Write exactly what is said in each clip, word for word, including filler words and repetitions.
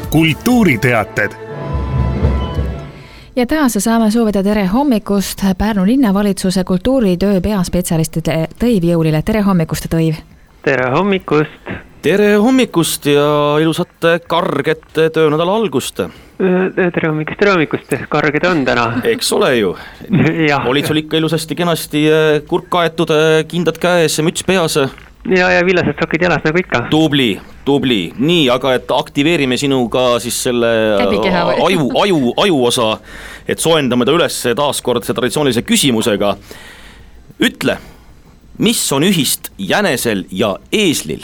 kultuuriteated. Ja taas saame soovida tere hommikust Pärnu linnavalitsuse kultuuritöö peaspetsialistide Tõiv Jõulile. Tere hommikust, Tõiv! Tere hommikust! Tere hommikust ja ilusat karget töönädala algust! Tere hommikust, tere hommikust! Karged on täna. Eks ole ju. Olid sul ikka ilusasti kenasti kurk kaetud, kindad käes, müts peas? Ja, ja villased sokid jalas nagu ikka. Tubli, tubli. Nii, aga et aktiveerime sinuga siis selle aju, aju, aju osa, et soendame ta üles taaskord traditsioonilise küsimusega. Ütle, mis on ühist jänesel ja eeslil?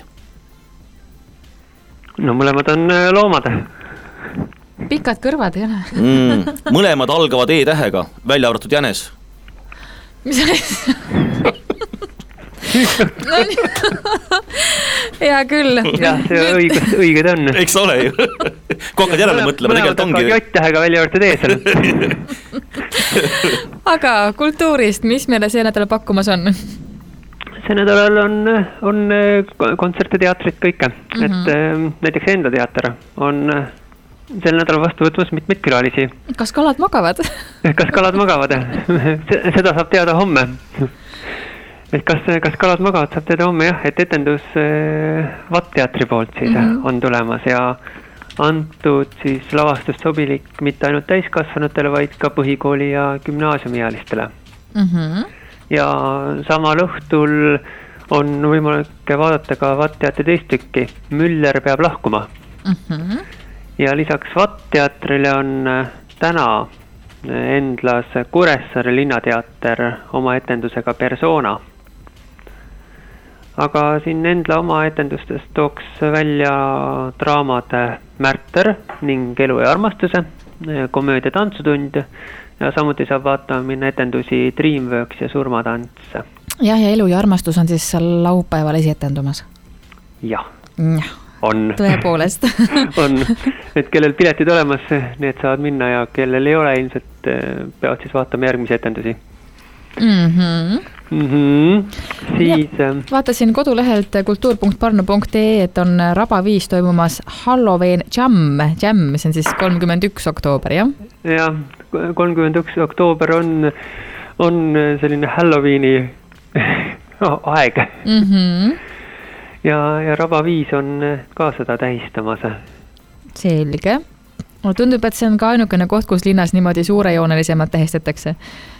No mõlemad on loomad. Pikad kõrvad, ei ole? Mm, mõlemad algavad E-tähega, välja arvatud jänes. Mis oli? Hea küll. Jah, see õigus, õiged on. Eks ole ju. Kui hakkad järele mõtlema, tegelikult ongi. Mõlemad J-tähega välja arvatud eesel. Aga kultuurist, mis meile see nädal pakkumas on? See nädalal on, on kontserte, teatrit, kõike. Mm-hmm. Et näiteks Enda teater on sel nädal vastu võtmas mitmeid külalisi. Kas kalad magavad? Kas kalad magavad? Seda saab teada homme. Et kas, kas kalad magavad saab teada homme, jah, et etendus Vatt-teatri poolt siis mm-hmm. on tulemas ja antud siis lavastus sobilik mitte ainult täiskasvanutele, vaid ka põhikooli ja gümnaasiumiealistele. Mm-hmm. Ja samal õhtul on võimalik vaadata ka Vatt-teatri teist tükki. Müller peab lahkuma. Mm-hmm. Ja lisaks Vatt-teatrile on täna Endlas Kuressaare linnateater oma etendusega Persona. Aga siin Endla oma etendustest tooks välja draamad Märter ning Elu ja armastuse, komöödia tantsutund ja samuti saab vaatama minna etendusi Dreamworks ja surmatants. Jah, ja Elu ja armastus on siis laupäeval esietendumas? Jah. Jah. On. Tõepoolest. On, et kellel piletid olemas, need saavad minna ja kellel ei ole, ilmselt peavad siis vaatama järgmisi etendusi. Mm-hmm. Mm-hmm. Siis... Ja, vaatasin kodulehelt kultuur punkt parnu punkt ee, et on Raba viis toimumas Halloween Jam, Jam, mis on siis kolmkümmend üks oktoober, jah? Jah, kolmkümmend üks oktoober on, on selline Halloweeni aeg. Mm-hmm. Ja, ja Raba viis on ka seda tähistamas. Selge. Tundub, et see on ka ainukene koht, kus linnas niimoodi suurejoonelisemad tähistatakse.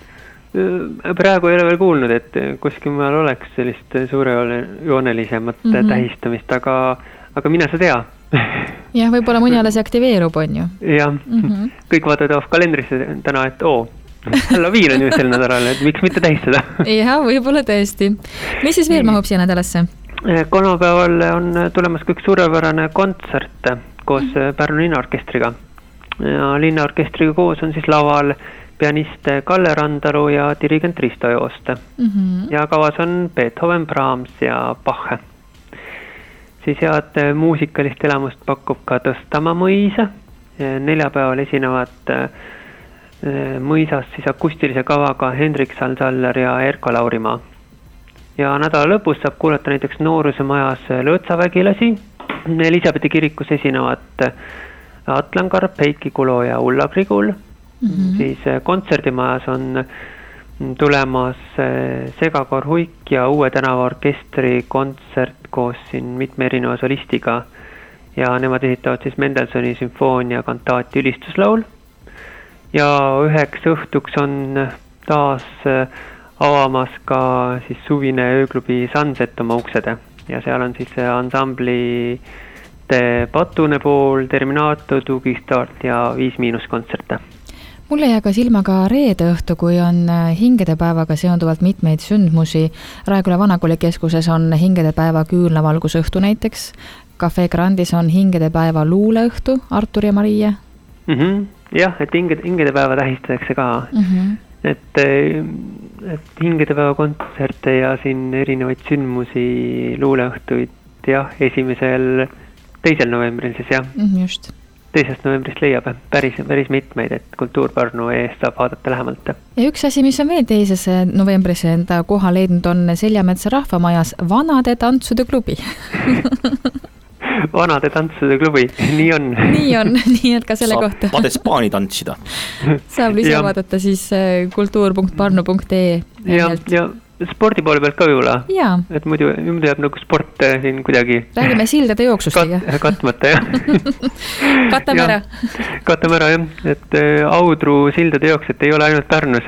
Praegu ei ole veel kuulnud, et kuskil maal oleks sellist suurejoonelisemat mm-hmm. tähistamist, aga, aga mine sa tea. Jah, võib-olla mõni alles aktiveerub, on ju. Jah, mm-hmm. kõik vaatavad off kalendrisse täna, et oo, Halloween on ju sel nädalal, et miks mitte tähistada. Jah, võib-olla tõesti. Mis siis veel mahub siia nädalasse? Kolmapäeval on tulemas kõik suurepärane kontsert koos Pärnu linnaorkestriga. Ja linnaorkestriga koos on siis laval pianist Kalle Randalu ja dirigent Risto Joost. Mm-hmm. Ja kavas on Beethoven, Brahms ja Bach. Siis head muusikalist elamust pakub ka Tõstamaa mõis. Neljapäeval esinevad mõisas siis akustilise kavaga Hendrik Salsaller ja Erko Laurimaa. Ja nädala lõpus saab kuulata näiteks Nooruse majas Lõõtsavägilasi. Elisabethi kirikus esinevad Atlan Karp, Heiki Kulo ja Ulla Krigul. Mm-hmm. Siis kontserdimajas on tulemas Segakor Huik ja Uue tänava orkestri kontsert koos siin mitme erineva solistiga. Ja nemad esitavad siis Mendelsoni sümfoonia kantaati ülistuslaul. Ja üheks õhtuks on taas avamas ka siis suvine ööklubi Sunset oma uksede ja seal on siis ansambli Patune pool, Terminato, Tugistart ja Viis miinus kontserte. Mulle jää ka silma ka reede õhtu, kui on hingedepäevaga seonduvalt mitmeid sündmusi. Raeküla Vanakoolikeskuses on hingedepäeva küülnavalgus õhtu näiteks. Cafe Grandis on hingedepäeva luule õhtu, Artur ja Marie. Mm-hmm. Jah, et hingedepäeva tähistatakse ka. Mm-hmm. Et, et hingedepäeva kontserte ja siin erinevaid sündmusi luuleõhtuid, jah, esimesel, teisel novembril siis, jah. Just. Teisest novembrist leiab päris, päris mitmeid, et Kultuur Pärnu eest saab vaadata lähemalt. Ja üks asi, mis on veel teises novembris enda koha leidnud, on Seljametsa rahvamajas vanade tantsude klubi. vanade tantsude klubi, nii on. nii on, nii et ka selle saab kohta. Saab Padespaani tantsida. Saab lisa vaadata siis kultuur punkt parnu punkt ee. Ja, ja spordi poole pealt ka jõula. Jaa. Et muidu, muidu jääb nagu sport siin kuidagi. Räägime sildade jooksust. Kat, katmata, jah. Katame ära. Katame ära, jah. Et Audru sildade jooks, et ei ole ainult Pärnus.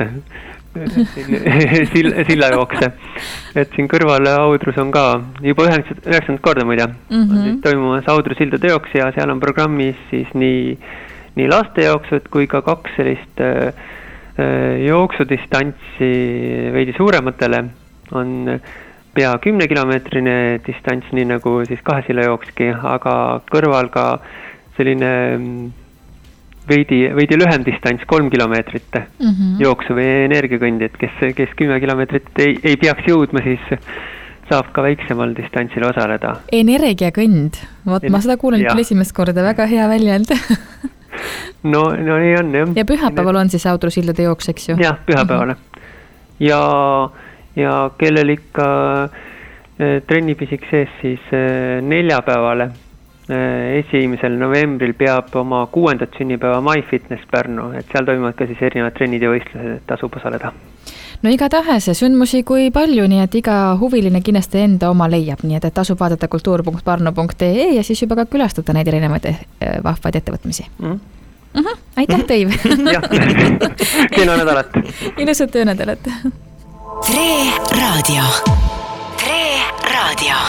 Silla jookse. Et siin kõrval Audrus on ka juba üheksakümmend korda muide. Mm-hmm. Toimumas Audru sildade jooks ja seal on programmis siis nii, nii laste jooksud kui ka kaks sellist jooksudistantsi veidi suurematele. On pea kümne kilomeetrine distants, nii nagu siis kahe silla jookski, aga kõrval ka selline veidi, veidi lühem distants, kolm kilomeetrit mm-hmm. jooksu või energiakõndi, et kes, kes kümme kilomeetrit ei, ei peaks jõudma, siis saab ka väiksemal distantsil osaleda. Energiakõnd, vot ma seda kuulen küll esimest korda, väga hea väljend. no, no nii on, jah. Ja pühapäeval on siis Audru sildade jooks, eks ju? Jah, pühapäevale. Mm-hmm. Ja, ja kellel ikka trennipisik sees, siis neljapäevale esimesel novembril peab oma kuuendat sünnipäeva MyFitness Pärnu, et seal toimuvad ka siis erinevad trennid ja võistlused, et tasub osaleda. No iga tahes sündmusi kui palju, nii et iga huviline kindlasti enda oma leiab, nii et tasub vaadata kultuur punkt parnu punkt ee ja siis juba ka külastada neid erinevaid vahvaid ettevõtmisi. Mm. Uh-huh. Aitäh, Dave! Jah, kena nädalat! Ilusat töönädalat! Tre Raadio. Tre Raadio.